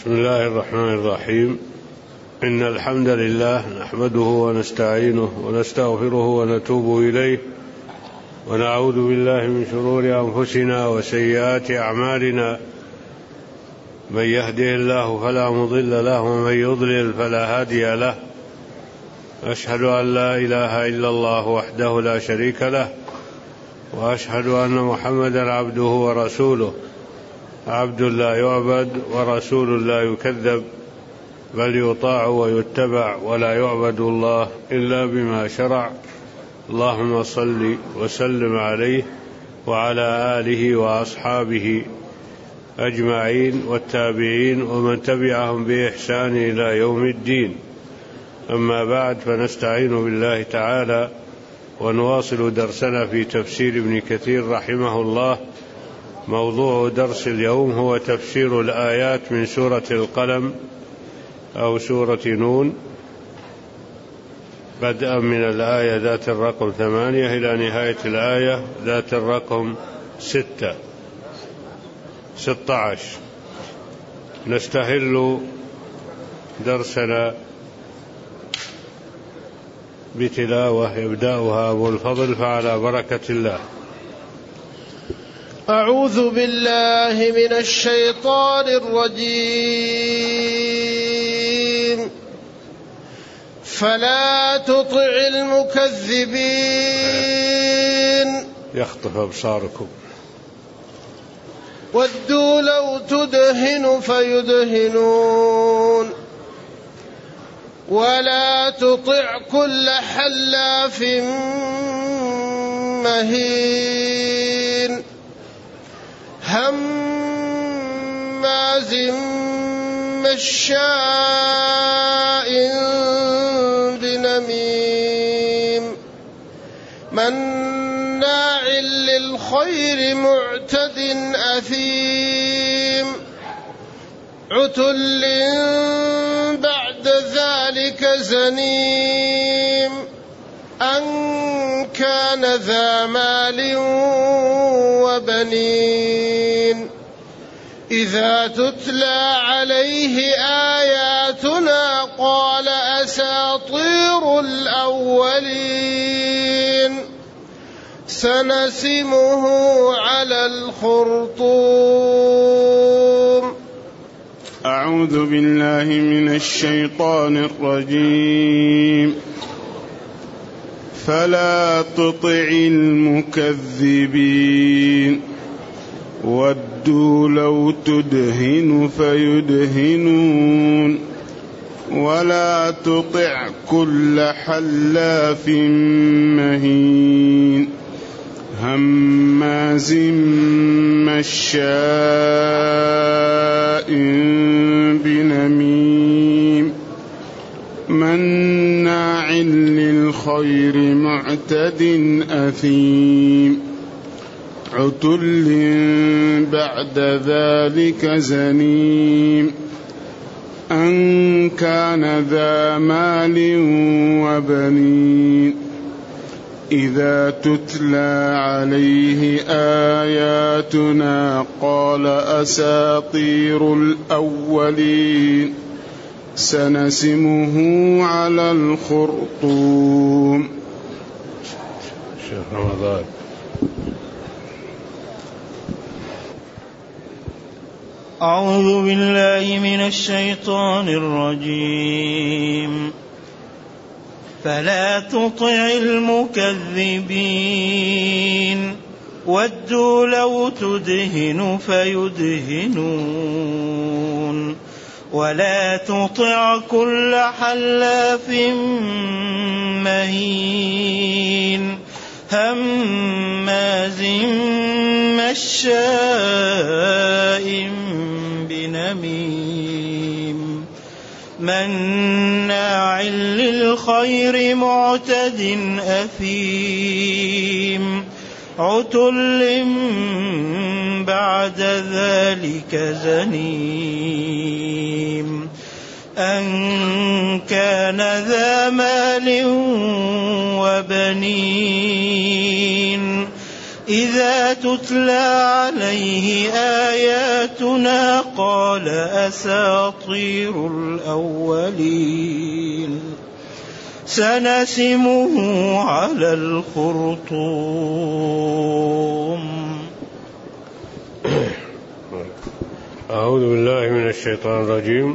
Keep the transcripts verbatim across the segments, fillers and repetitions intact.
بسم الله الرحمن الرحيم. إن الحمد لله نحمده ونستعينه ونستغفره ونتوب إليه ونعوذ بالله من شرور أنفسنا وسيئات أعمالنا، من يهده الله فلا مضل له ومن يضلل فلا هادي له. أشهد أن لا إله إلا الله وحده لا شريك له، وأشهد أن محمدا عبده ورسوله، عبد لا يعبد ورسول لا يكذب، بل يطاع ويتبع ولا يعبد الله إلا بما شرع. اللهم صل وسلم عليه وعلى آله وأصحابه أجمعين والتابعين ومن تبعهم بإحسان إلى يوم الدين. أما بعد، فنستعين بالله تعالى ونواصل درسنا في تفسير ابن كثير رحمه الله. موضوع درس اليوم هو تفسير الآيات من سورة القلم أو سورة نون، بدءا من الآية ذات الرقم ثمانية إلى نهاية الآية ذات الرقم ستة ستة عشر. نستهل درسنا بتلاوة يبدأها أبو الفضل، فعلى بركة الله. أعوذ بالله من الشيطان الرجيم. فلا تطع المكذبين يخطف أبصاركم. ودوا لو تدهن فيدهنون ولا تطع كل حلاف مهين هماز مشاء بنميم مناع للخير معتد أثيم عتل بعد ذلك زنيم أن كان ذا مال وبنين إذا تتلى عليه آياتنا قال أساطير الأولين سنسمه على الخرطوم. أعوذ بالله من الشيطان الرجيم. فلا تطع المكذبين ودوا لو تدهن فيدهنون ولا تطع كل حلاف مهين هماز مشاء بنميم مناع للخير معتد أثيم عتل بعد ذلك زنيم أن كان ذا مال وبنين إذا تتلى عليه آياتنا قال أساطير الأولين سنسمه على الخرطوم. شيخ رمضان. أعوذ بالله من الشيطان الرجيم. فلا تطع المكذبين ودوا لو تدهن فيدهنون ولا تطع كل حلاف مهين هماز مشاء بنميم مناع للخير معتد أثيم عتل بعد ذلك زنيم أن كان ذا مال وبنين إذا تتلى عليه آياتنا قال أساطير الأولين سنسمه على الخرطوم. أعوذ بالله من الشيطان الرجيم.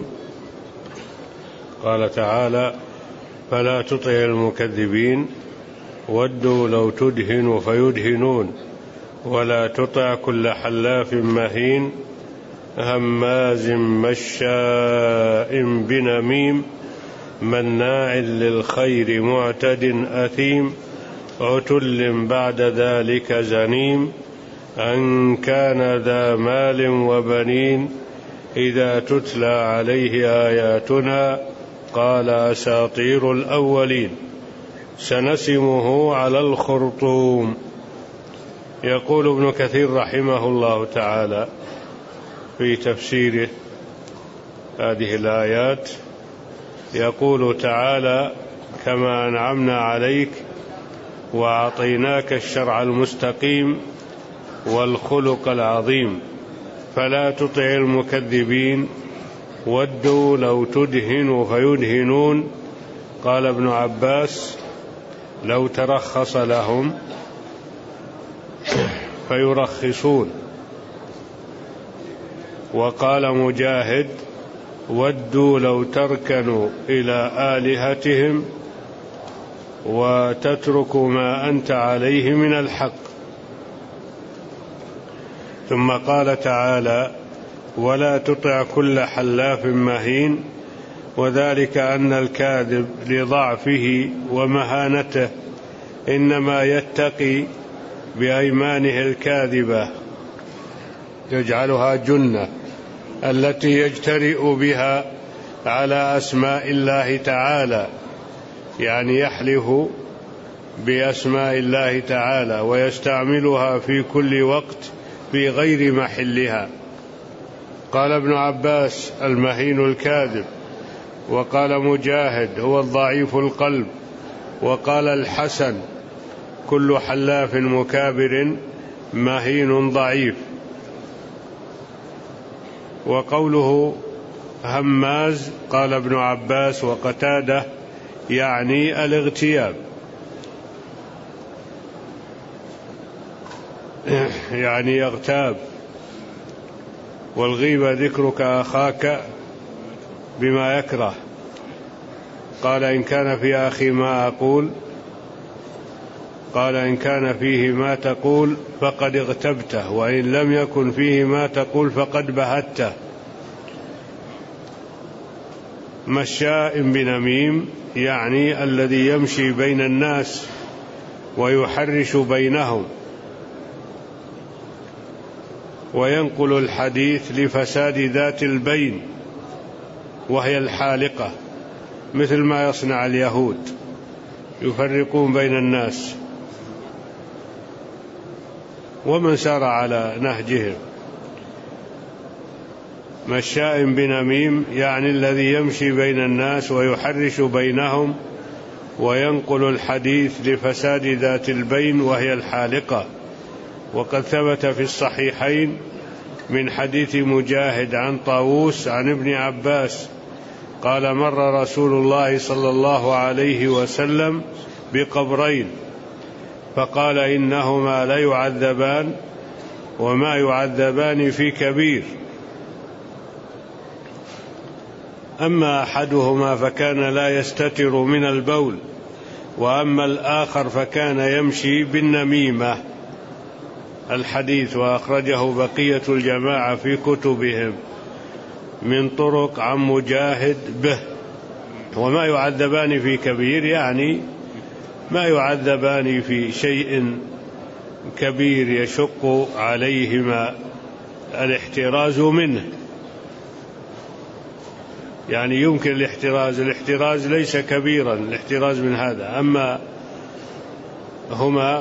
قال تعالى: فلا تطع المكذبين ودوا لو تدهن فيدهنون ولا تطع كل حلاف مهين هماز مشاء بنميم مناع للخير معتد أثيم عتل بعد ذلك زنيم أن كان ذا مال وبنين إذا تتلى عليه آياتنا قال أساطير الأولين سنسمه على الخرطوم. يقول ابن كثير رحمه الله تعالى في تفسيره هذه الآيات، يقول تعالى: كما أنعمنا عليك وأعطيناك الشرع المستقيم والخلق العظيم فلا تطع المكذبين ودوا لو تدهن فيدهنون. قال ابن عباس: لو ترخص لهم فيرخصون. وقال مجاهد: ودوا لو تركنوا إلى آلهتهم وتتركوا ما أنت عليه من الحق. ثم قال تعالى: ولا تطع كل حلاف مهين، وذلك أن الكاذب لضعفه ومهانته إنما يتقي بأيمانه الكاذبة يجعلها جنة التي يجترئ بها على أسماء الله تعالى، يعني يحلف بأسماء الله تعالى ويستعملها في كل وقت في غير محلها. قال ابن عباس: المهين الكاذب. وقال مجاهد: هو الضعيف القلب. وقال الحسن: كل حلاف مكابر مهين ضعيف. وقوله هماز قال ابن عباس وقتاده يعني الاغتياب، يعني يغتاب. والغيبة ذكرك أخاك بما يكره. قال: إن كان في أخي ما أقول قال إن كان فيه ما تقول فقد اغتبته، وإن لم يكن فيه ما تقول فقد بهته. مشاء بنميم يعني الذي يمشي بين الناس ويحرش بينهم وينقل الحديث لفساد ذات البين وهي الحالقة، مثل ما يصنع اليهود يفرقون بين الناس ومن سار على نهجهم. مشاء بنميم يعني الذي يمشي بين الناس ويحرش بينهم وينقل الحديث لفساد ذات البين وهي الحالقة. وقد ثبت في الصحيحين من حديث مجاهد عن طاووس عن ابن عباس قال: مر رسول الله صلى الله عليه وسلم بقبرين فقال: إنهما لا يعذبان وما يعذبان في كبير، أما أحدهما فكان لا يستتر من البول، وأما الآخر فكان يمشي بالنميمة. الحديث وأخرجه بقية الجماعة في كتبهم من طرق عن مجاهد به. وما يعذبان في كبير يعني ما يعذبان في شيء كبير يشق عليهما الاحتراز منه، يعني يمكن الاحتراز الاحتراز ليس كبيرا الاحتراز من هذا، أما هما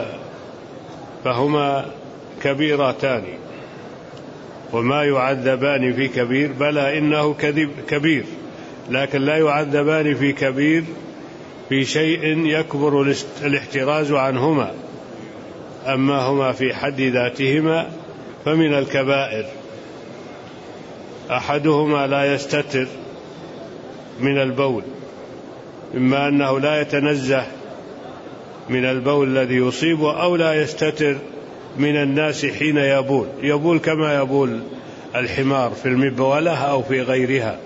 فهما كبيرتان. وما يعذبان في كبير بلى إنه كبير، لكن لا يعذبان في كبير في شيء يكبر الاحتراز عنهما. أما هما في حد ذاتهما فمن الكبائر. أحدهما لا يستتر من البول، إما أنه لا يتنزه من البول الذي يصيبه، أو لا يستتر من الناس حين يبول، يبول كما يبول الحمار في المبولة أو في غيرها،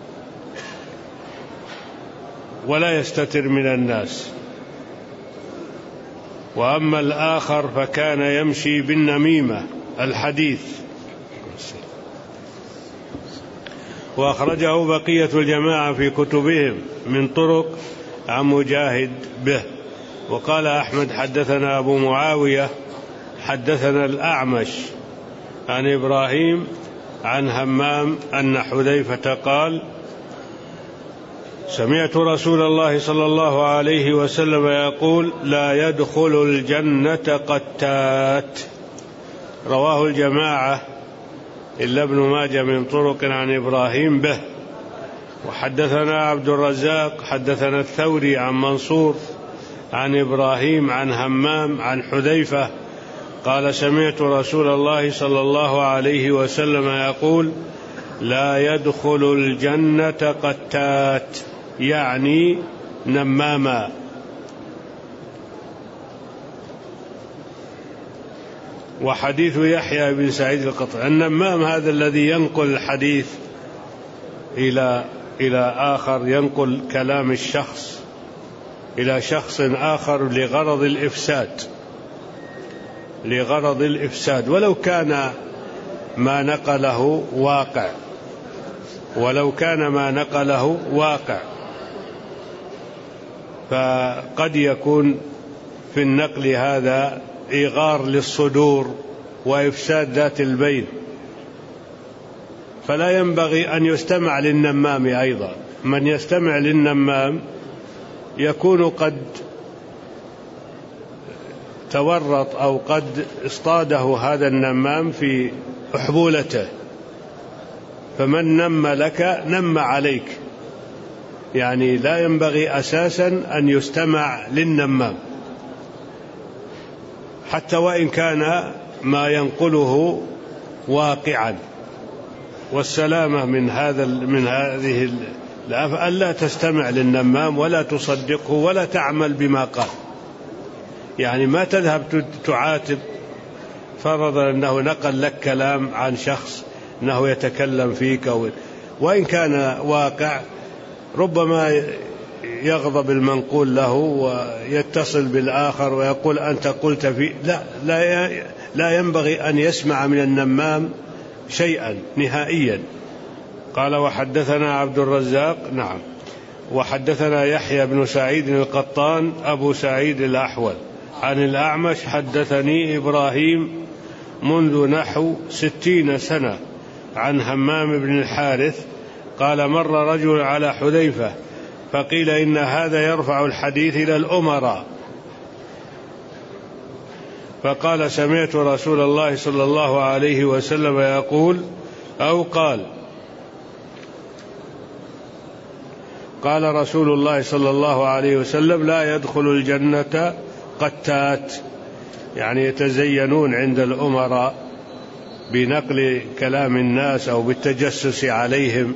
ولا يستتر من الناس. وأما الآخر فكان يمشي بالنميمة الحديث. وأخرجه بقية الجماعة في كتبهم من طرق عن مجاهد به. وقال أحمد حدثنا أبو معاوية حدثنا الأعمش عن إبراهيم عن همام أن حذيفة قال: سمعت رسول الله صلى الله عليه وسلم يقول: لا يدخل الجنة قتات. رواه الجماعة إلا ابن ماجه من طرق عن إبراهيم به. وحدثنا عبد الرزاق حدثنا الثوري عن منصور عن إبراهيم عن همام عن حذيفة قال: سمعت رسول الله صلى الله عليه وسلم يقول: لا يدخل الجنة قتات، يعني نماما. وحديث يحيى بن سعيد القطري، النمام هذا الذي ينقل الحديث إلى إلى آخر، ينقل كلام الشخص إلى شخص آخر لغرض الإفساد لغرض الإفساد ولو كان ما نقله واقع ولو كان ما نقله واقع فقد يكون في النقل هذا إيغار للصدور وإفساد ذات البين، فلا ينبغي أن يستمع للنمام أيضا. من يستمع للنمام يكون قد تورط أو قد اصطاده هذا النمام في أحبولته، فمن نم لك نم عليك، يعني لا ينبغي أساسا أن يستمع للنمام حتى وإن كان ما ينقله واقعا. والسلامة من هذا من هذه ألا تستمع للنمام ولا تصدقه ولا تعمل بما قال، يعني ما تذهب تعاتب فرضا أنه نقل لك كلام عن شخص أنه يتكلم فيك، وإن كان واقع ربما يغضب المنقول له ويتصل بالآخر ويقول أنت قلت فيه. لا, لا, لا ينبغي أن يسمع من النمام شيئا نهائيا. قال: وحدثنا عبد الرزاق نعم وحدثنا يحيى بن سعيد القطان أبو سعيد الأحول عن الأعمش حدثني إبراهيم منذ نحو ستين سنة عن همام بن الحارث قال: مر رجل على حذيفة فقيل إن هذا يرفع الحديث إلى الأمراء، فقال: سمعت رسول الله صلى الله عليه وسلم يقول أو قال قال رسول الله صلى الله عليه وسلم: لا يدخل الجنة قتات، يعني يتزينون عند الأمراء بنقل كلام الناس أو بالتجسس عليهم.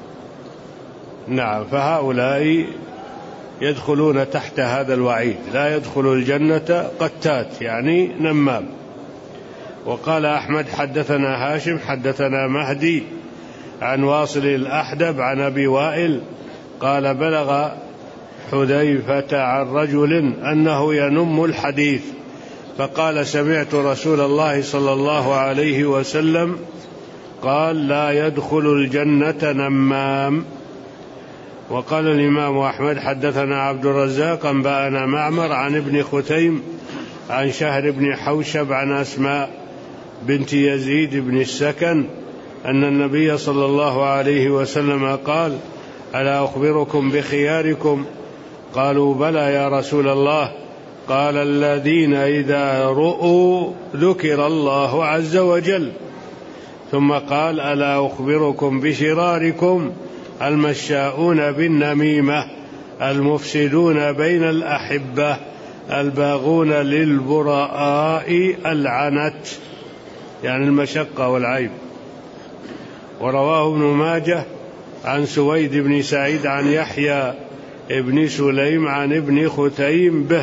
نعم، فهؤلاء يدخلون تحت هذا الوعيد: لا يدخل الجنة قتات، يعني نمام. وقال أحمد حدثنا هاشم حدثنا مهدي عن واصل الأحدب عن أبي وائل قال: بلغ حذيفة عن رجل أنه ينم الحديث، فقال: سمعت رسول الله صلى الله عليه وسلم قال: لا يدخل الجنة نمام. وقال الإمام أحمد حدثنا عبد الرزاق أنبأنا معمر عن ابن ختيم عن شهر بن حوشب عن أسماء بنت يزيد بن السكن أن النبي صلى الله عليه وسلم قال: ألا أخبركم بخياركم؟ قالوا: بلى يا رسول الله. قال: الذين إذا رؤوا ذكر الله عز وجل. ثم قال: ألا أخبركم بشراركم؟ المشاؤون بالنميمة المفسدون بين الأحبة الباغون للبراء العنت، يعني المشقة والعيب. ورواه ابن ماجه عن سويد بن سعيد عن يحيى ابن سليم عن ابن ختيم به.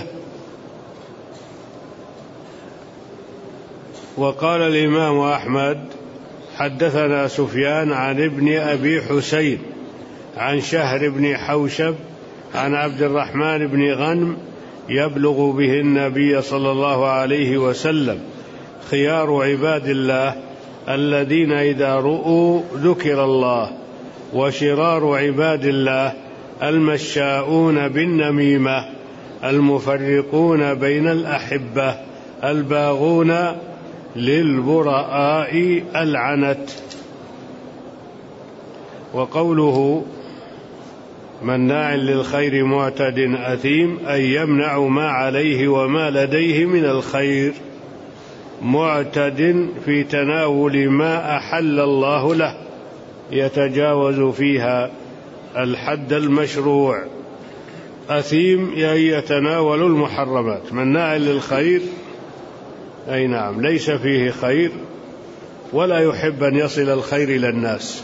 وقال الإمام أحمد حدثنا سفيان عن ابن أبي حسين عن شهر بن حوشب عن عبد الرحمن بن غنم يبلغ به النبي صلى الله عليه وسلم: خيار عباد الله الذين إذا رؤوا ذكر الله، وشرار عباد الله المشاؤون بالنميمة، المفرقون بين الأحبة، الباغون للبراء العنت. وقوله مناع للخير معتد أثيم أي يمنع ما عليه وما لديه من الخير، معتد في تناول ما أحل الله له، يتجاوز فيها الحد المشروع. أثيم يتناول المحرمات. مناع للخير أي نعم ليس فيه خير ولا يحب أن يصل الخير إلى الناس.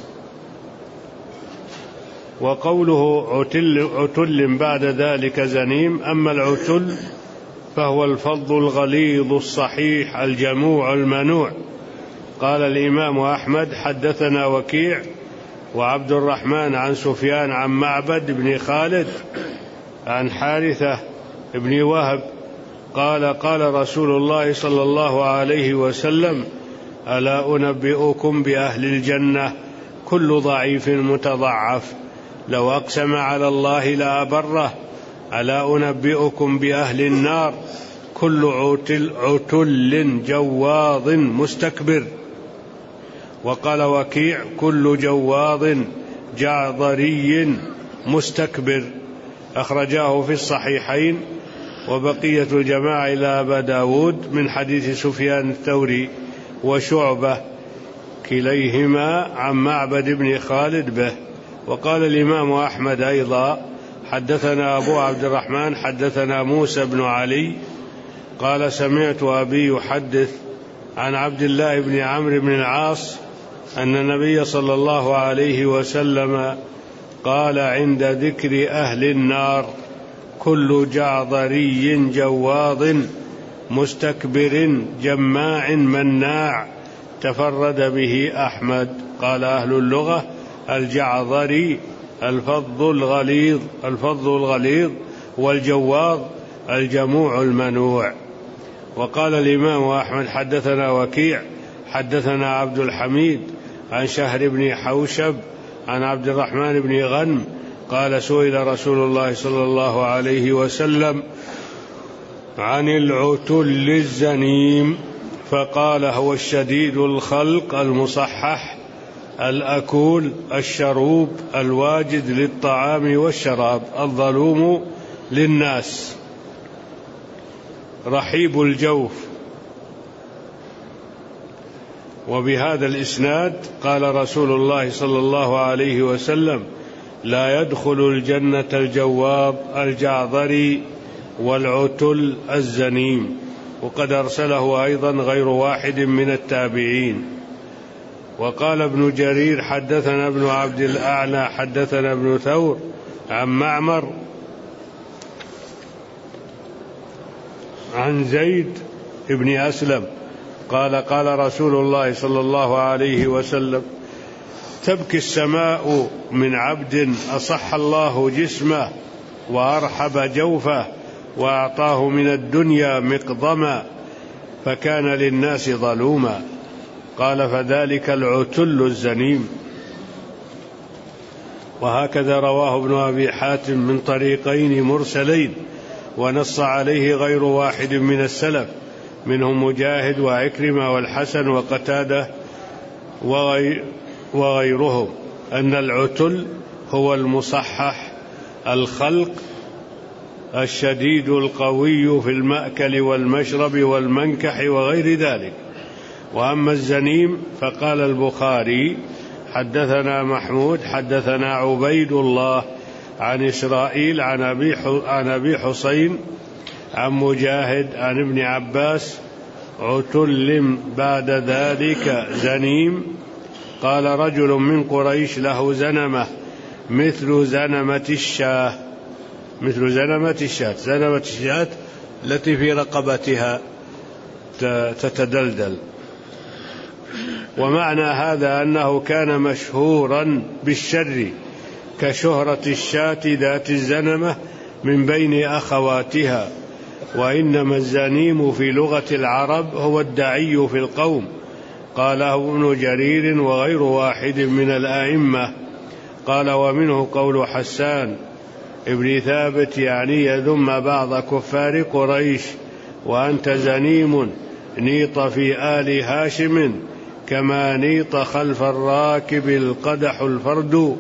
وقوله عتل, عتل بعد ذلك زنيم. أما العتل فهو الفظ الغليظ الصحيح الجموع المنوع. قال الإمام أحمد حدثنا وكيع وعبد الرحمن عن سفيان عن معبد بن خالد عن حارثة بن وهب قال قال رسول الله صلى الله عليه وسلم: ألا أنبئكم بأهل الجنة كل ضعيف متضعف لو أقسم على الله لأبره. ألا أنبئكم بأهل النار كل عتل, عتل جواظ مستكبر. وقال وكيع: كل جواظ جعضري مستكبر. أخرجاه في الصحيحين وبقية الجماعة إلى أبا داود من حديث سفيان الثوري وشعبة كليهما عن معبد بن خالد به. وقال الإمام أحمد أيضا حدثنا أبو عبد الرحمن حدثنا موسى بن علي قال سمعت أبي يحدث عن عبد الله بن عمرو بن العاص أن النبي صلى الله عليه وسلم قال عند ذكر أهل النار: كل جعضري جواظ مستكبر جماع مناع. تفرد به أحمد. قال أهل اللغة: الجعضري الفظ الغليظ الفظ الغليظ والجواظ الجموع المنوع. وقال الإمام أحمد حدثنا وكيع حدثنا عبد الحميد عن شهر بن حوشب عن عبد الرحمن بن غنم قال: سئل رسول الله صلى الله عليه وسلم عن العتل الزنيم فقال: هو الشديد الخلق المصحح الأكول الشروب الواجد للطعام والشراب الظلوم للناس رحيب الجوف. وبهذا الإسناد قال رسول الله صلى الله عليه وسلم: لا يدخل الجنة الجواب الجعضري والعتل الزنيم. وقد أرسله أيضا غير واحد من التابعين. وقال ابن جرير حدثنا ابن عبد الأعلى حدثنا ابن ثور عن معمر عن زيد بن أسلم قال قال رسول الله صلى الله عليه وسلم: تبكي السماء من عبد أصح الله جسمه وأرحب جوفه وأعطاه من الدنيا مقضما فكان للناس ظلوما. قال: فذلك العتل الزنيم. وهكذا رواه ابن أبي حاتم من طريقين مرسلين ونص عليه غير واحد من السلف منهم مجاهد وعكرمة والحسن وقتادة وغيرهم أن العتل هو المصحح الخلق الشديد القوي في المأكل والمشرب والمنكح وغير ذلك. وأما الزنيم فقال البخاري حدثنا محمود حدثنا عبيد الله عن إسرائيل عن أبي حسين عن مجاهد عن ابن عباس: عتل بعد ذلك زنيم. قال رجل من قريش له زنمة مثل زنمة الشاة، مثل زنمة الشاة، زنمة الشاة التي في رقبتها تتدلدل. ومعنى هذا أنه كان مشهورا بالشر كشهرة الشاة ذات الزنمة من بين أخواتها. وإنما الزنيم في لغة العرب هو الدعي في القوم، قاله ابن جرير وغير واحد من الآئمة. قال: ومنه قول حسان ابن ثابت يعني يذم بعض كفار قريش: وأنت زنيم نيط في آل هاشم كما نيط خلف الراكب القدح الفرد.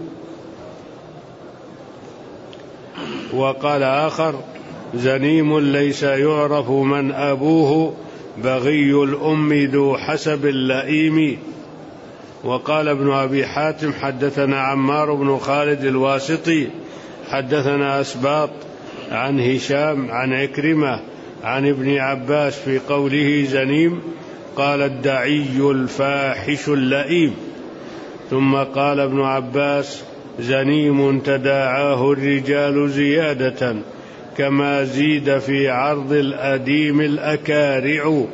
وقال آخر: زنيم ليس يعرف من أبوه بغي الأم ذو حسب اللئيم. وقال ابن أبي حاتم: حدثنا عمار بن خالد الواسطي حدثنا أسباط عن هشام عن عكرمة عن ابن عباس في قوله زنيم قال: الدعي الفاحش اللئيم. ثم قال ابن عباس: زنيم تداعاه الرجال زيادة كما زيد في عرض الأديم الأكارع.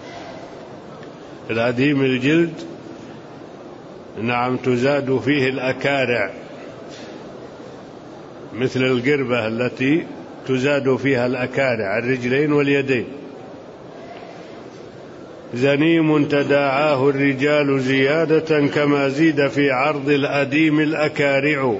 الأديم الجلد، نعم، تزاد فيه الأكارع مثل القربة التي تزاد فيها الأكارع الرجلين واليدين. زنيم تداعاه الرجال زيادة كما زيد في عرض الأديم الأكارع.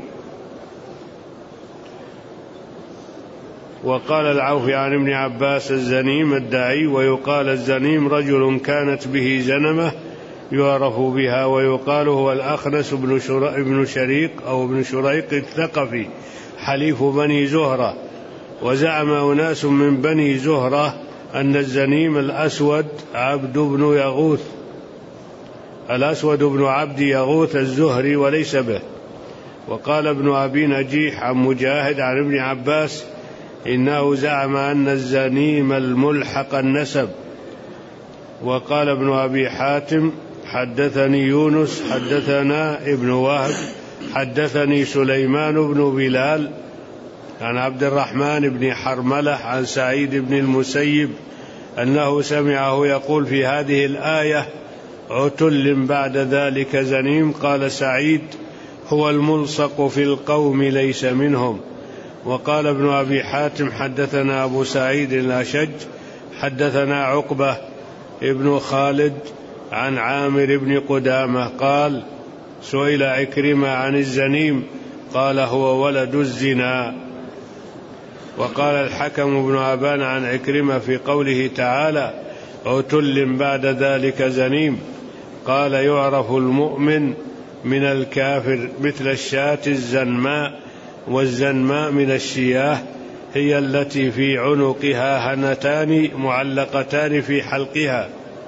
وقال العوفي عن ابن عباس: الزنيم الدعي، ويقال الزنيم رجل كانت به زنمة يعرف بها، ويقال هو الأخنس بن شريق أو ابن شريق الثقفي حليف بني زهرة. وزعم أناس من بني زهرة أن الزنيم الأسود عبد بن يغوث، الأسود بن عبد يغوث الزهري وليس به. وقال ابن أبي نجيح عن مجاهد عن ابن عباس: إنه زعم أن الزنيم الملحق النسب. وقال ابن أبي حاتم: حدثني يونس حدثنا ابن وهب حدثني سليمان بن بلال عن عبد الرحمن بن حرملة عن سعيد بن المسيب أنه سمعه يقول في هذه الآية: عتل بعد ذلك زنيم. قال سعيد: هو الملصق في القوم ليس منهم. وقال ابن أبي حاتم: حدثنا أبو سعيد الأشج حدثنا عقبة ابن خالد عن عامر بن قدامة قال: سئل عكرمة عن الزنيم قال: هو ولد الزنا. وقال الحكم بن أبان عن عكرمة في قوله تعالى: عتل بعد ذلك زنيم، قال: يعرف المؤمن من الكافر مثل الشاة الزنماء، والزنماء من الشياه، هي التي في عنقها هنتان معلقتان في حلقها.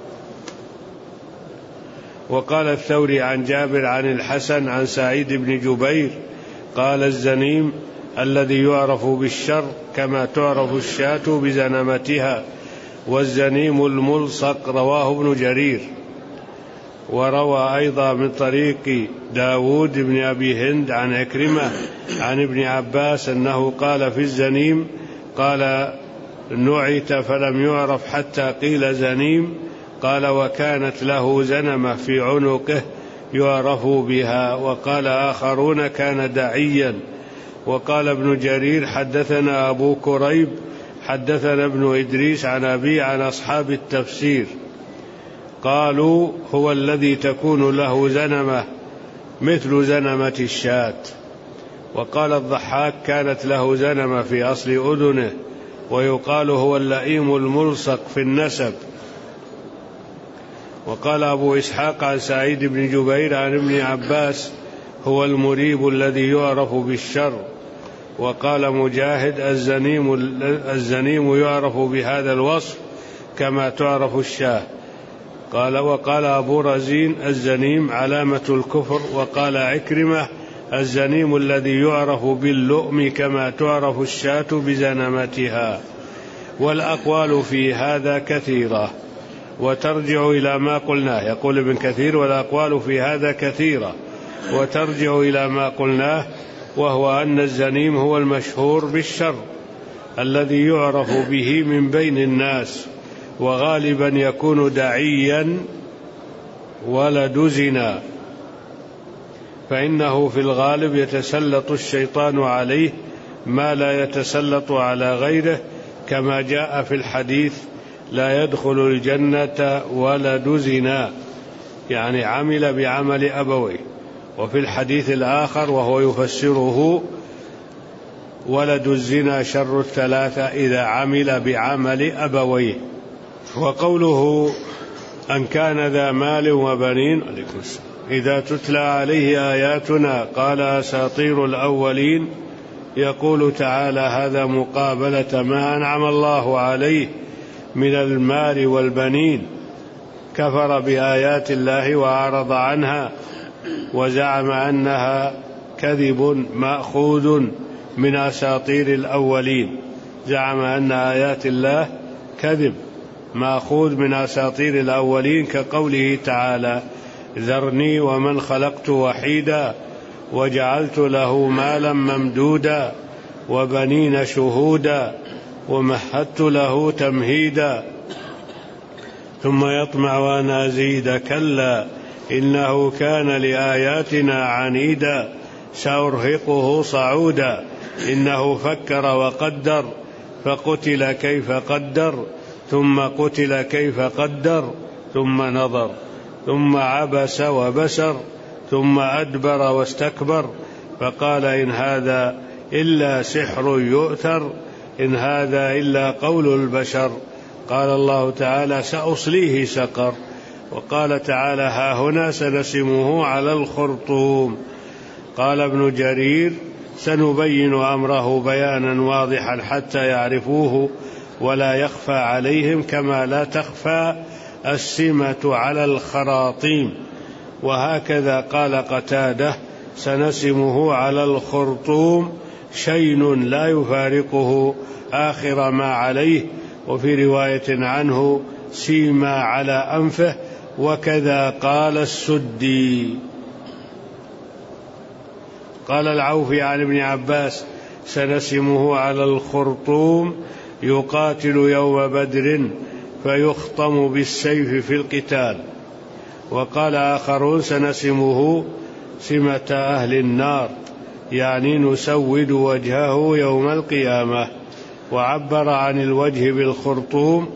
وقال الثوري عن جابر عن الحسن عن سعيد بن جبير قال: الزنيم الذي يعرف بالشر كما تعرف الشاة بزنمتها، والزنيم الملصق. رواه ابن جرير. وروى أيضا من طريق داود بن أبي هند عن عكرمة عن ابن عباس أنه قال في الزنيم: قال: نعت فلم يعرف حتى قيل زنيم. قال: وكانت له زنمة في عنقه يعرف بها. وقال آخرون: كان دعيا. وقال ابن جرير: حدثنا أبو كريب حدثنا ابن إدريس عن أبي عن أصحاب التفسير قالوا: هو الذي تكون له زنمة مثل زنمة الشاة. وقال الضحاك: كانت له زنمة في أصل أذنه. ويقال: هو اللئيم الملصق في النسب. وقال أبو إسحاق عن سعيد بن جبير عن ابن عباس: هو المريب الذي يعرف بالشر. وقال مجاهد: الزنيم, الزنيم يعرف بهذا الوصف كما تعرف الشاة. قال وقال أبو رزين: الزنيم علامة الكفر. وقال عكرمة: الزنيم الذي يعرف باللؤم كما تعرف الشاة بزنمتها. والأقوال في هذا كثيرة وترجع إلى ما قلناه. يقول ابن كثير: والأقوال في هذا كثيرة وترجع إلى ما قلناه، وهو أن الزنيم هو المشهور بالشر الذي يعرف به من بين الناس، وغالبا يكون دعيا ولد زنا، فإنه في الغالب يتسلط الشيطان عليه ما لا يتسلط على غيره، كما جاء في الحديث: لا يدخل الجنة ولد زنا، يعني عمل بعمل أبويه. وفي الحديث الآخر وهو يفسره: ولد الزنا شر الثلاثة إذا عمل بعمل أبويه. وقوله: أن كان ذا مال وبنين إذا تتلى عليه آياتنا قال أساطير الأولين، يقول تعالى: هذا مقابلة ما أنعم الله عليه من المال والبنين، كفر بآيات الله وأعرض عنها وزعم أنها كذب مأخوذ من أساطير الأولين، زعم أن آيات الله كذب مأخوذ من أساطير الأولين، كقوله تعالى: ذرني ومن خلقت وحيدا وجعلت له مالا ممدودا وبنين شهودا ومهدت له تمهيدا ثم يطمع أن أزيد كلا إنه كان لآياتنا عنيدا سأرهقه صعودا إنه فكر وقدر فقتل كيف قدر ثم قتل كيف قدر ثم نظر ثم عبس وبسر ثم أدبر واستكبر فقال إن هذا إلا سحر يؤثر إن هذا إلا قول البشر. قال الله تعالى: سأصليه سقر. وقال تعالى: ها هنا سنسمه على الخرطوم. قال ابن جرير: سنبين أمره بيانا واضحا حتى يعرفوه ولا يخفى عليهم كما لا تخفى السمة على الخراطيم. وهكذا قال قتادة: سنسمه على الخرطوم شين لا يفارقه آخر ما عليه. وفي رواية عنه: سيما على أنفه. وكذا قال السدي. قال العوفي عن ابن عباس: سنسمه على الخرطوم يقاتل يوم بدر فيخطم بالسيف في القتال. وقال آخرون: سنسمه سمة أهل النار، يعني نسود وجهه يوم القيامة. وعبر عن الوجه بالخرطوم،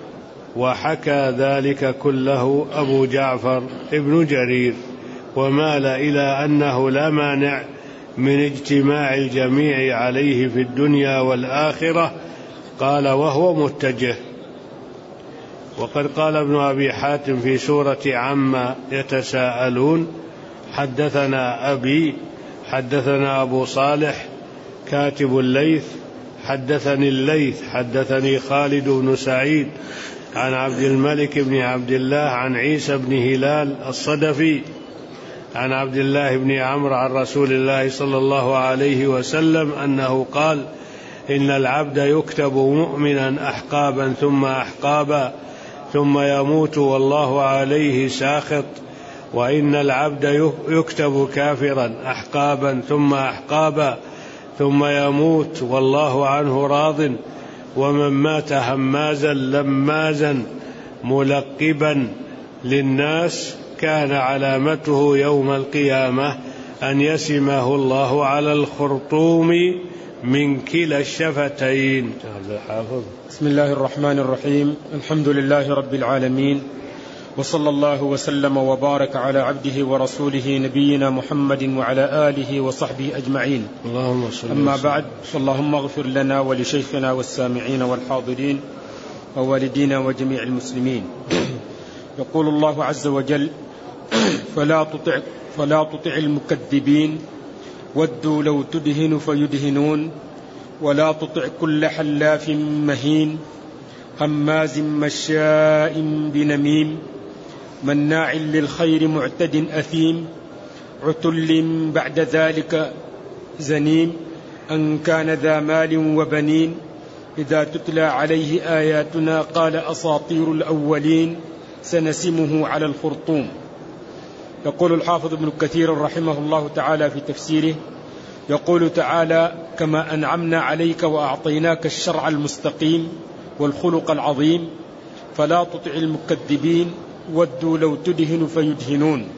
وحكى ذلك كله أبو جعفر ابن جرير، ومال إلى أنه لا مانع من اجتماع الجميع عليه في الدنيا والآخرة. قال: وهو متجه. وقد قال ابن أبي حاتم في سورة عما يتساءلون: حدثنا أبي حدثنا أبو صالح كاتب الليث حدثني الليث حدثني خالد بن سعيد عن عبد الملك بن عبد الله عن عيسى بن هلال الصدفي عن عبد الله بن عمرو عن رسول الله صلى الله عليه وسلم أنه قال: إن العبد يكتب مؤمنا أحقابا ثم أحقابا ثم يموت والله عليه ساخط، وإن العبد يكتب كافرا أحقابا ثم أحقابا ثم يموت والله عنه راض، ومن مات همازا لمازا ملقبا للناس كان علامته يوم القيامة أن يسمه الله على الخرطوم من كلا الشفتين. بسم الله الرحمن الرحيم. الحمد لله رب العالمين، وصلى الله وسلم وبارك على عبده ورسوله نبينا محمد وعلى آله وصحبه أجمعين. اللهم صل. أما بعد، فاللهم اغفر لنا ولشيخنا والسامعين والحاضرين ووالدينا وجميع المسلمين. يقول الله عز وجل: فلا تطع, فلا تطع المكذبين ودوا لو تدهن فيدهنون ولا تطع كل حلاف مهين هماز مشاء بنميم مناع للخير معتد أثيم عتل بعد ذلك زنيم أن كان ذا مال وبنين إذا تتلى عليه آياتنا قال أساطير الأولين سنسمه على الخرطوم. يقول الحافظ ابن كثير رحمه الله تعالى في تفسيره: يقول تعالى: كما أنعمنا عليك وأعطيناك الشرع المستقيم والخلق العظيم فلا تطع المكذبين ودوا لو تدهن فيدهنون.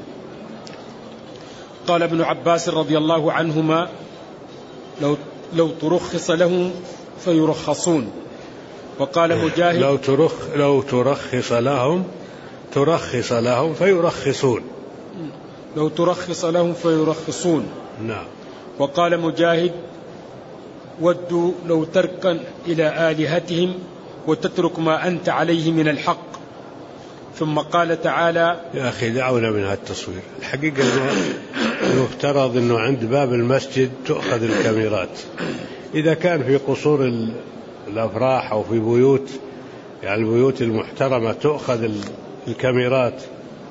قال ابن عباس رضي الله عنهما: لو, لو ترخص لهم فيرخصون. وقال مجاهد: لو, ترخ لو ترخص لهم ترخص لهم فيرخصون. لو ترخص لهم فيرخصون. نعم. وقال مجاهد: ودوا لو تركن إلى آلهتهم وتترك ما أنت عليه من الحق. ثم قال تعالى: يا أخي دعونا من هالتصوير. الحقيقة يفترض أنه عند باب المسجد تؤخذ الكاميرات. إذا كان في قصور الأفراح أو في بيوت، يعني البيوت المحترمة، تؤخذ الكاميرات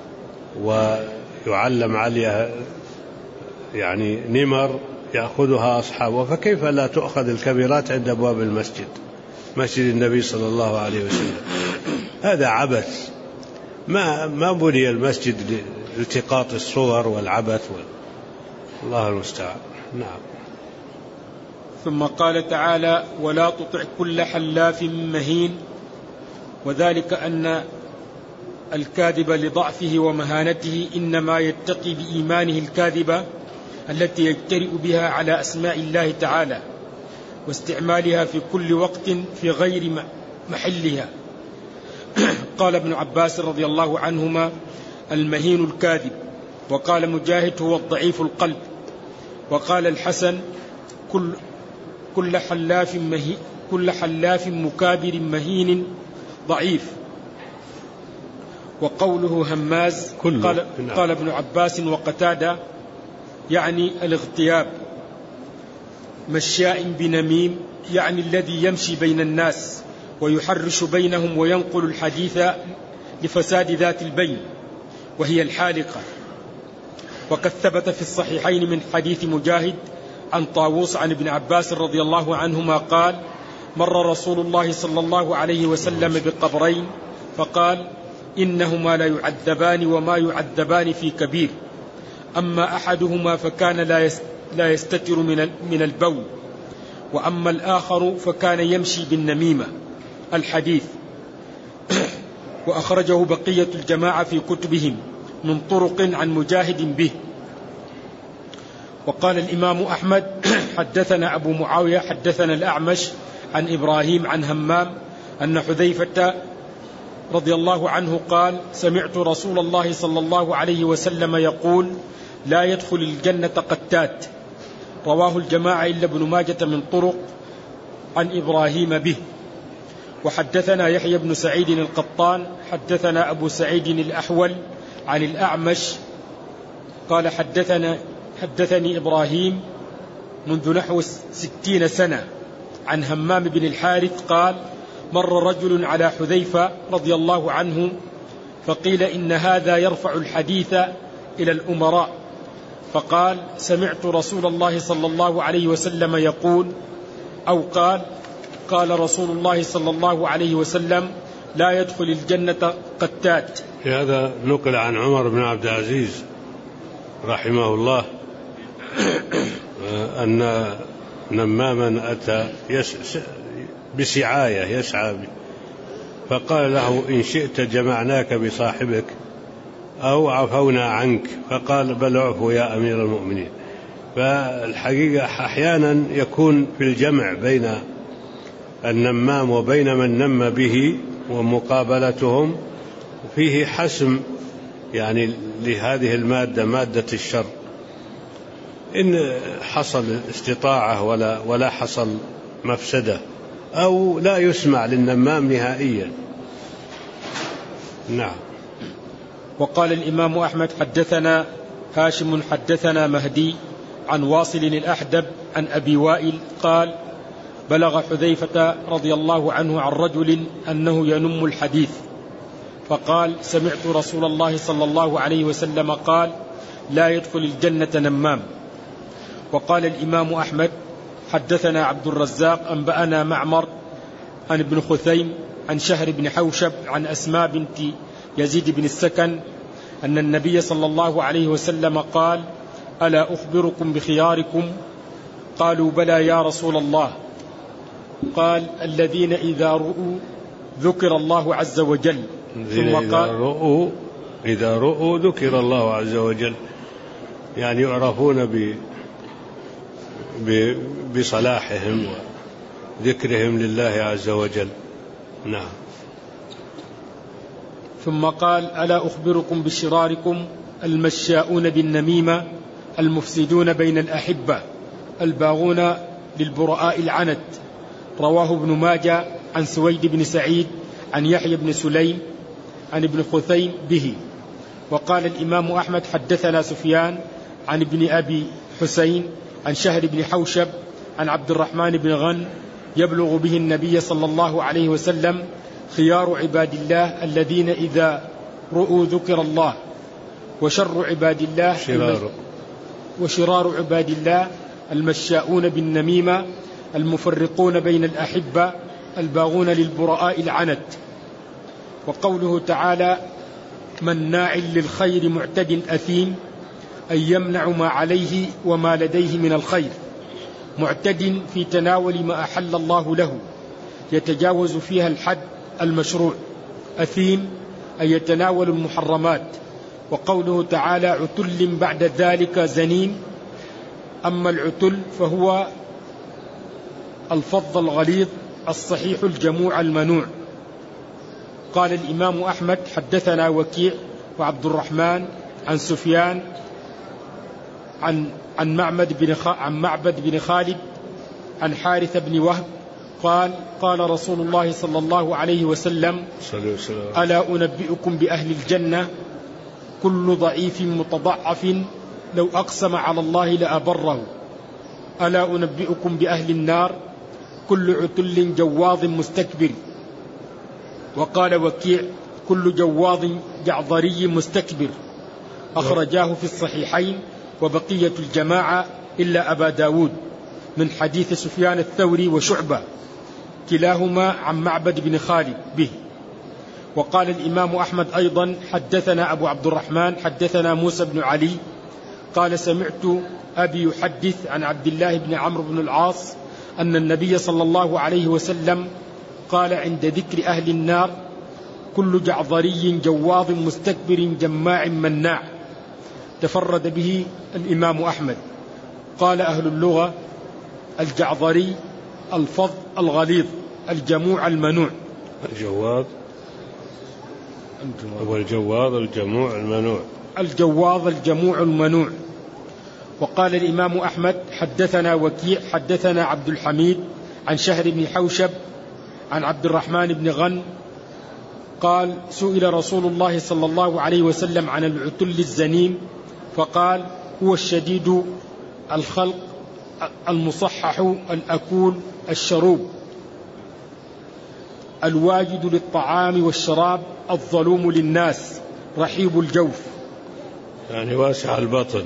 ويعلم عليها يعني نمر يأخذها أصحابه، فكيف لا تؤخذ الكاميرات عند أبواب المسجد، مسجد النبي صلى الله عليه وسلم؟ هذا عبث. ما ما بني المسجد لالتقاط الصور والعبث وال... الله المستعان. نعم. ثم قال تعالى: ولا تطع كل حلاف مهين. وذلك أن الكاذب لضعفه ومهانته إنما يتقي بإيمانه الكاذبة التي يجترئ بها على أسماء الله تعالى واستعمالها في كل وقت في غير محلها. قال ابن عباس رضي الله عنهما: المهين الكاذب. وقال مجاهد: هو الضعيف القلب. وقال الحسن: كل كل حلاف مهين كل حلاف مكابر مهين ضعيف. وقوله هماز قال, قال ابن عباس وقتادة يعني الاغتياب. مشاء بنميم يعني الذي يمشي بين الناس ويحرش بينهم وينقل الحديث لفساد ذات البين وهي الحالقة. وقد ثبت في الصحيحين من حديث مجاهد عن طاووس عن ابن عباس رضي الله عنهما قال: مر رسول الله صلى الله عليه وسلم بقبرين فقال: إنهما لا يعذبان وما يعذبان في كبير، أما أحدهما فكان لا يستتر من البول، وأما الآخر فكان يمشي بالنميمة. الحديث. وأخرجه بقية الجماعة في كتبهم من طرق عن مجاهد به. وقال الإمام أحمد: حدثنا أبو معاوية حدثنا الأعمش عن إبراهيم عن همام أن حذيفة رضي الله عنه قال: سمعت رسول الله صلى الله عليه وسلم يقول: لا يدخل الجنة قتات. رواه الجماعة إلا ابن ماجة من طرق عن إبراهيم به. وحدثنا يحيى بن سعيد القطان حدثنا أبو سعيد الأحول عن الأعمش قال: حدثنا حدثني إبراهيم منذ نحو ستين سنة عن همام بن الحارث قال: مر رجل على حذيفة رضي الله عنه فقيل: إن هذا يرفع الحديث إلى الأمراء. فقال: سمعت رسول الله صلى الله عليه وسلم يقول، أو قال: قال رسول الله صلى الله عليه وسلم: لا يدخل الجنة قتات. هذا نقل عن عمر بن عبد العزيز رحمه الله أن نماما أتى بسعاية يسعى بي، فقال له: إن شئت جمعناك بصاحبك أو عفونا عنك. فقال: بل اعفو يا أمير المؤمنين. فالحقيقة أحيانا يكون في الجمع بين النمام وبين من نم به ومقابلتهم فيه حسم يعني لهذه المادة، مادة الشر، إن حصل استطاعة ولا, ولا حصل مفسدة، أو لا يسمع للنمام نهائيا. نعم. وقال الإمام أحمد: حدثنا هاشم حدثنا مهدي عن واصل الأحدب عن أبي وائل قال: بلغ حذيفة رضي الله عنه عن رجل أنه ينم الحديث، فقال: سمعت رسول الله صلى الله عليه وسلم قال: لا يدخل الجنة نمام. وقال الإمام أحمد: حدثنا عبد الرزاق أنبأنا معمر عن ابن خثيم عن شهر بن حوشب عن أسماء بنت يزيد بن السكن أن النبي صلى الله عليه وسلم قال: ألا أخبركم بخياركم؟ قالوا: بلى يا رسول الله. قال: الذين إذا رؤوا ذكر الله عز وجل. ثم قال: إذا رؤوا إذا رؤوا ذكر الله عز وجل، يعني يعرفون ب بصلاحهم وذكرهم لله عز وجل. نعم. ثم قال: ألا أخبركم بشراركم؟ المشاؤون بالنميمة، المفسدون بين الأحبة، الباغون للبراء العنت. رواه ابن ماجه عن سويد بن سعيد عن يحيى بن سليم عن ابن خثيم به. وقال الإمام أحمد: حدثنا سفيان عن ابن أبي حسين عن شهر بن حوشب عن عبد الرحمن بن غن يبلغ به النبي صلى الله عليه وسلم: خيار عباد الله الذين إذا رؤوا ذكر الله، وشر عباد الله شرار وشرار عباد الله المشاؤون بالنميمة، المفرقون بين الأحبة، الباغون للبراء العنت. وقوله تعالى: مناع للخير معتد أثيم، أي يمنع ما عليه وما لديه من الخير، معتد في تناول ما أحل الله له، يتجاوز فيها الحد المشروع. أثيم أي يتناول المحرمات. وقوله تعالى: عتل بعد ذلك زنيم. أما العتل فهو الفظ الغليظ الصحيح الجموع المنوع. قال الإمام أحمد: حدثنا وكيع وعبد الرحمن عن سفيان عن عن معبد بن عن معبد بن خالد عن حارث بن وهب قال: قال رسول الله صلى الله عليه وسلم: ألا أنبئكم بأهل الجنة؟ كل ضعيف متضعف لو أقسم على الله لأبره. ألا أنبئكم بأهل النار؟ كل عتل جواظ مستكبر. وقال وكيع: كل جواظ جعظري مستكبر. أخرجاه في الصحيحين وبقية الجماعة إلا أبا داود من حديث سفيان الثوري وشعبة كلاهما عن معبد بن خالد به. وقال الإمام أحمد أيضا: حدثنا أبو عبد الرحمن حدثنا موسى بن علي قال: سمعت أبي يحدث عن عبد الله بن عمرو بن العاص أن النبي صلى الله عليه وسلم قال عند ذكر أهل النار: كل جعظري جواظ مستكبر جماع مناع. تفرد به الإمام أحمد. قال أهل اللغة: الجعظري الفظ الغليظ الجموع المنوع. الجواظ والجواظ الجموع المنوع. الجواظ الجموع المنوع. وقال الإمام أحمد: حدثنا وكيع حدثنا عبد الحميد عن شهر بن حوشب عن عبد الرحمن بن غن قال: سئل رسول الله صلى الله عليه وسلم عن العتل الزنيم فقال: هو الشديد الخلق المصحح الأكول الشروب الواجد للطعام والشراب الظلوم للناس رحيب الجوف، يعني واسع البطن.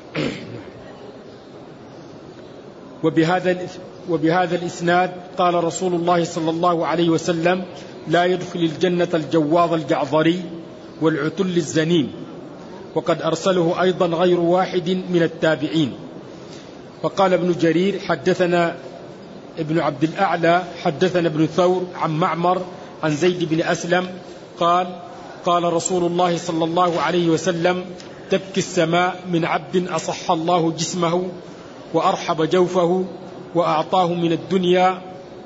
وبهذا وبهذا الإسناد قال رسول الله صلى الله عليه وسلم: لا يدخل الجنة الجواظ الجعظري والعتل الزنيم. وقد أرسله أيضا غير واحد من التابعين. وقال ابن جرير: حدثنا ابن عبد الأعلى حدثنا ابن ثور عن معمر عن زيد بن أسلم قال: قال رسول الله صلى الله عليه وسلم: تبكي السماء من عبد أصح الله جسمه وأرحب جوفه وأعطاه من الدنيا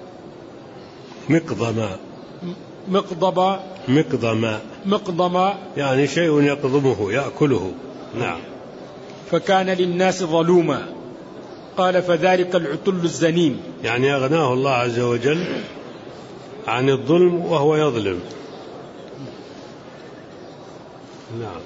مقضما مقضبا مقضما مقضما يعني شيء يقضمه يأكله. نعم. فكان للناس ظلوما. قال: فذلك العتل الزنيم، يعني أغناه الله عز وجل عن الظلم وهو يظلم. نعم.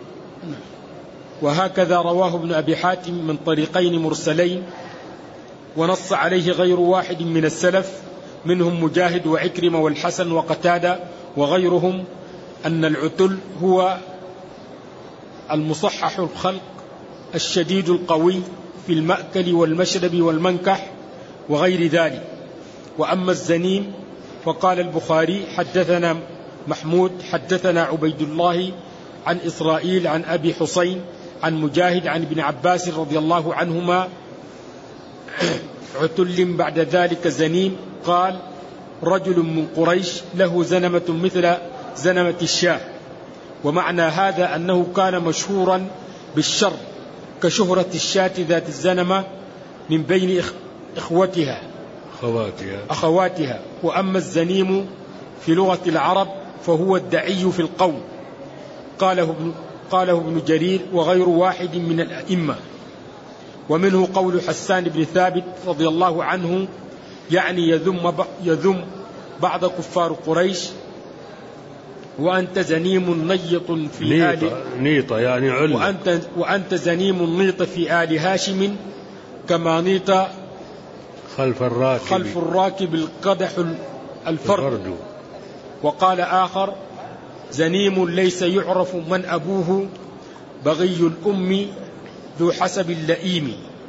وهكذا رواه ابن أبي حاتم من طريقين مرسلين، ونص عليه غير واحد من السلف منهم مجاهد وعكرمة والحسن وقتادة وغيرهم، أن العتل هو المصحح الخلق الشديد القوي في المأكل والمشرب والمنكح وغير ذلك. وأما الزنيم فقال البخاري حدثنا محمود حدثنا عبيد الله عن إسرائيل عن أبي حسين عن مجاهد عن ابن عباس رضي الله عنهما عتل بعد ذلك زنيم. قال رجل من قريش له زنمة مثل زنمة الشاه، ومعنى هذا أنه كان مشهورا بالشر كشهرة الشاة ذات الزنمة من بين إخوتها أخواتها, أخواتها. وأما الزنيم في لغة العرب فهو الدعي في القوم. قاله ابن, قاله ابن جرير وغير واحد من الأئمة. ومنه قول حسان بن ثابت رضي الله عنه يعني يذم, يذم بعض كفار قريش وأنت زنيم نيط في نيطة, آل نيطة يعني علة وأنت, وأنت زنيم نيط في آل هاشم كما نيط خلف الراكب, خلف الراكب القدح الفرد. وقال آخر زنيم ليس يعرف من أبوه بغي الأم ذو حسب اللئيم.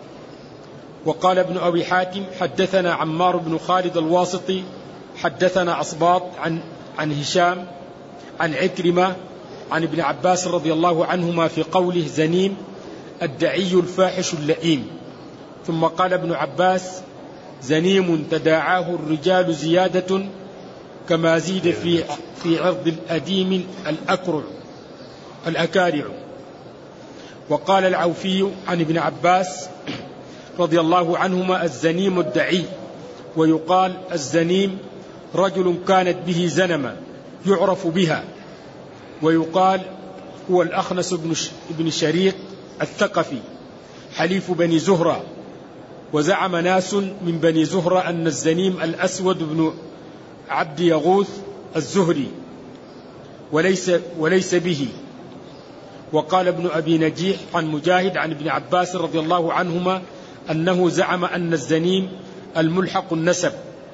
وقال ابن أبي حاتم حدثنا عمار بن خالد الواسطي حدثنا أصباط عن, عن هشام عن عكرمة عن ابن عباس رضي الله عنهما في قوله زنيم الدعي الفاحش اللئيم. ثم قال ابن عباس زنيم تداعاه الرجال زيادة كما زيد في في عرض الأديم الأكرع الأكارع. وقال العوفي عن ابن عباس رضي الله عنهما الزنيم الدعي، ويقال الزنيم رجل كانت به زنمة يعرف بها، ويقال هو الأخنس بن شريق الثقفي حليف بني زهرة. وزعم ناس من بني زهرة أن الزنيم الأسود بن عبد يغوث الزهري وليس, وليس به. وقال ابن أبي نجيح عن مجاهد عن ابن عباس رضي الله عنهما أنه زعم أن الزنيم الملحق النسب.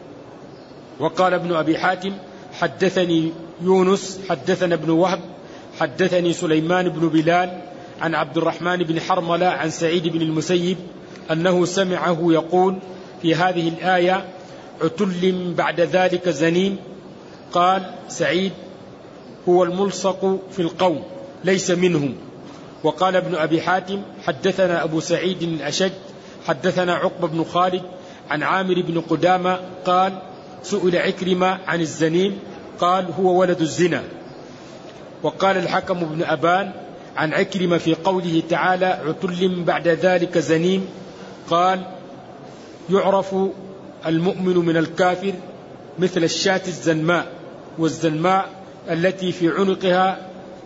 وقال ابن أبي حاتم حدثني يونس حدثنا ابن وهب حدثني سليمان بن بلال عن عبد الرحمن بن حرملة عن سعيد بن المسيب أنه سمعه يقول في هذه الآية عتل بعد ذلك زنيم. قال سعيد هو الملصق في القوم ليس منهم. وقال ابن أبي حاتم حدثنا أبو سعيد الأشج حدثنا عقبة بن خالد عن عامر بن قدامة قال سئل عكرمة عن الزنيم قال هو ولد الزنا. وقال الحكم بن أبان عن عكرمة في قوله تعالى عتل بعد ذلك زنيم قال يعرف المؤمن من الكافر مثل الشاة الزنماء، والزنماء التي في عنقها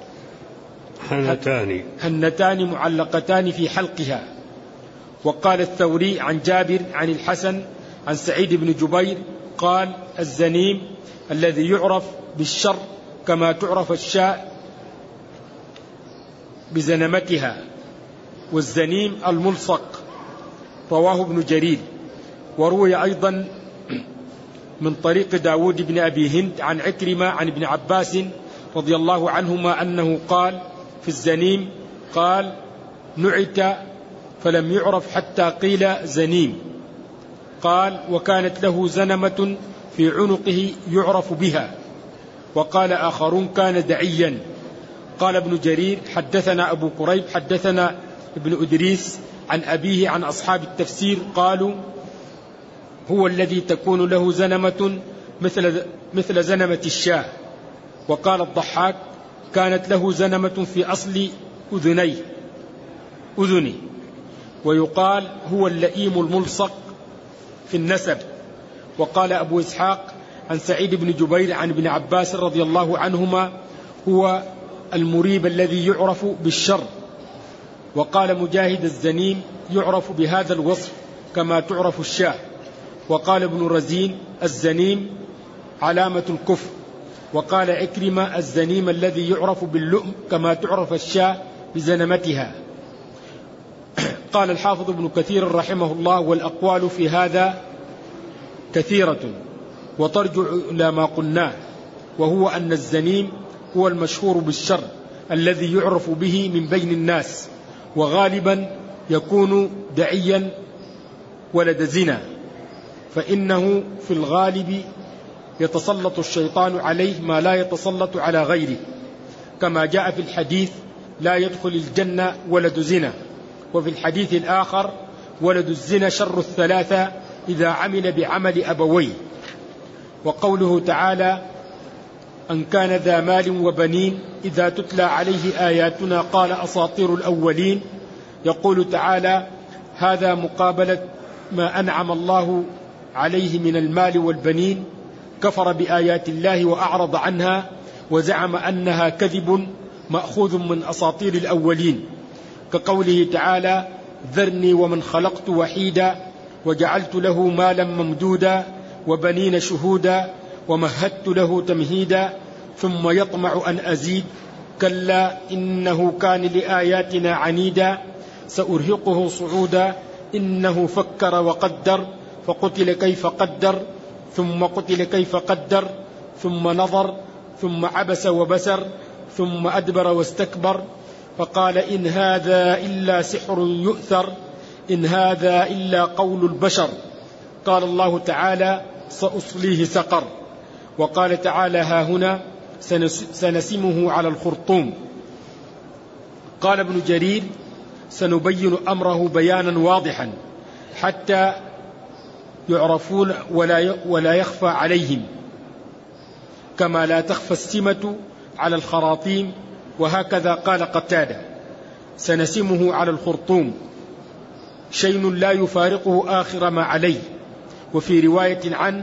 هنتان هنتان معلقتان في حلقها. وقال الثوري عن جابر عن الحسن عن سعيد بن جبير قال الزنيم الذي يعرف بالشر كما تعرف الشاة بزنمتها، والزنيم الملصق. رواه ابن جرير. وروي أيضا من طريق داود بن أبي هند عن عكرمة عن ابن عباس رضي الله عنهما أنه قال في الزنيم قال نعت فلم يعرف حتى قيل زنيم. قال وكانت له زنمة في عنقه يعرف بها. وقال آخرون كان دعيا. قال ابن جرير حدثنا أبو كريب حدثنا ابن أدريس عن أبيه عن أصحاب التفسير قالوا هو الذي تكون له زنمة مثل, مثل زنمة الشاة. وقال الضحاك كانت له زنمة في أصل أذني أذني ويقال هو اللئيم الملصق في النسب. وقال أبو إسحاق عن سعيد بن جبير عن ابن عباس رضي الله عنهما هو المريب الذي يعرف بالشر. وقال مجاهد الزنيم يعرف بهذا الوصف كما تعرف الشاة. وقال ابن رزين الزنيم علامة الكفر. وقال عكرمة الزنيم الذي يعرف باللؤم كما تعرف الشاة بزنمتها. قال الحافظ ابن كثير رحمه الله والأقوال في هذا كثيرة وترجع إلى ما قلناه، وهو أن الزنيم هو المشهور بالشر الذي يعرف به من بين الناس، وغالبا يكون دعيا ولد زنا، فإنه في الغالب يتسلط الشيطان عليه ما لا يتسلط على غيره، كما جاء في الحديث: لا يدخل الجنة ولد زنا. وفي الحديث الآخر: ولد الزنا شر الثلاثة إذا عمل بعمل أبويه. وقوله تعالى: أن كان ذا مال وبنين إذا تتلى عليه آياتنا قال أساطير الأولين. يقول تعالى: هذا مقابلة ما أنعم الله عليه من المال والبنين، كفر بآيات الله وأعرض عنها وزعم أنها كذب مأخوذ من أساطير الأولين، كقوله تعالى: ذرني ومن خلقت وحيدا وجعلت له مالا ممدودا وبنين شهودا ومهدت له تمهيدا ثم يطمع أن أزيد كلا إنه كان لآياتنا عنيدا سأرهقه صعودا إنه فكر وقدر فقتل كيف قدر ثم قتل كيف قدر ثم نظر ثم عبس وبسر ثم أدبر واستكبر فقال إن هذا إلا سحر يؤثر إن هذا إلا قول البشر. قال الله تعالى: سأصليه سقر. وقال تعالى: ها هنا سنسمه على الخرطوم. قال ابن جرير: سنبين أمره بيانا واضحا حتى يعرفون ولا يخفى عليهم، كما لا تخفى السمة على الخراطيم. وهكذا قال قتادة: سنسمه على الخرطوم، شين لا يفارقه آخر ما عليه. وفي رواية عن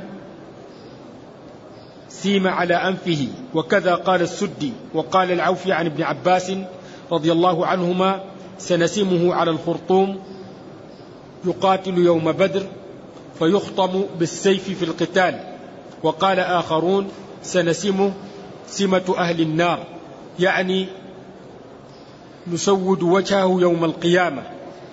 سيم على أنفه. وكذا قال السدي. وقال العوفي عن ابن عباس رضي الله عنهما: سنسمه على الخرطوم، يقاتل يوم بدر فيخطم بالسيف في القتال. وقال آخرون: سنسمه سمة أهل النار، يعني نسود وجهه يوم القيامة.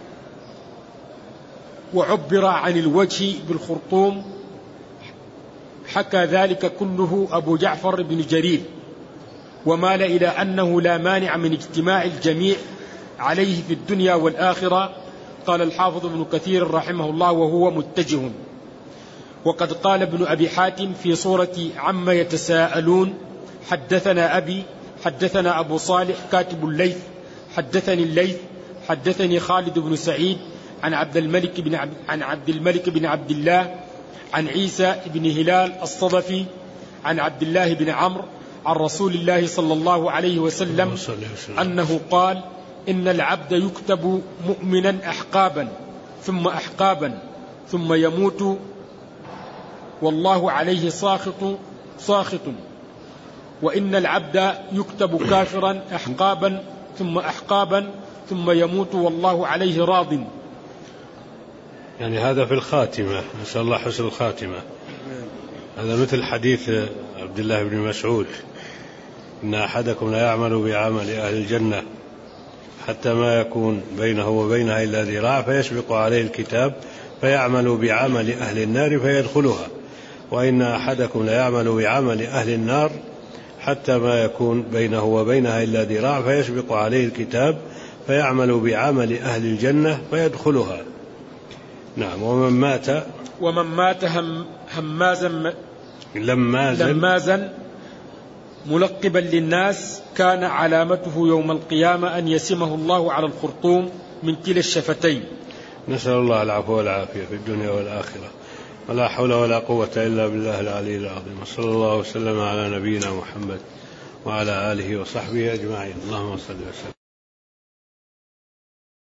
وعبر عن الوجه بالخرطوم، حكى ذلك كله أبو جعفر بن جرير، ومال إلى أنه لا مانع من اجتماع الجميع عليه في الدنيا والآخرة. قال الحافظ ابن كثير رحمه الله وهو متجه. وقد قال ابن أبي حاتم في صورة عما يتساءلون: حدثنا أبي حدثنا أبو صالح كاتب الليث حدثني الليث حدثني خالد بن سعيد عن عبد الملك بن عبد عن عبد الملك بن عبد الله عن عيسى بن هلال الصدفي عن عبد الله بن عمرو عن رسول الله صلى الله عليه وسلم أنه قال: إن العبد يكتب مؤمنا أحقابا ثم أحقابا ثم يموت والله عليه ساخط ساخط وإن العبد يكتب كافرا أحقابا ثم أحقابا ثم يموت والله عليه راض. يعني هذا في الخاتمة، نسأل الله حسن الخاتمة. هذا مثل حديث عبد الله بن مسعود: إن أحدكم لا يعمل بعمل أهل الجنة حتى ما يكون بينه وبينها إلا ذراع فيسبق عليه الكتاب فيعمل بعمل أهل النار فيدخلها، وإن أحدكم لا يعمل بعمل أهل النار حتى ما يكون بينه وبينها إلا ذراع فيسبق عليه الكتاب فيعمل بعمل أهل الجنة فيدخلها. نعم. ومن مات ومن مات هم همازا لمازا, لمازا ملقبا للناس كان علامته يوم القيامة أن يسمه الله على الخرطوم من كلا الشفتين. نسأل الله العفو والعافية في الدنيا والآخرة، ولا حول ولا قوة إلا بالله العلي العظيم. صلى الله وسلم على نبينا محمد وعلى آله وصحبه أجمعين. اللهم صل وسلم.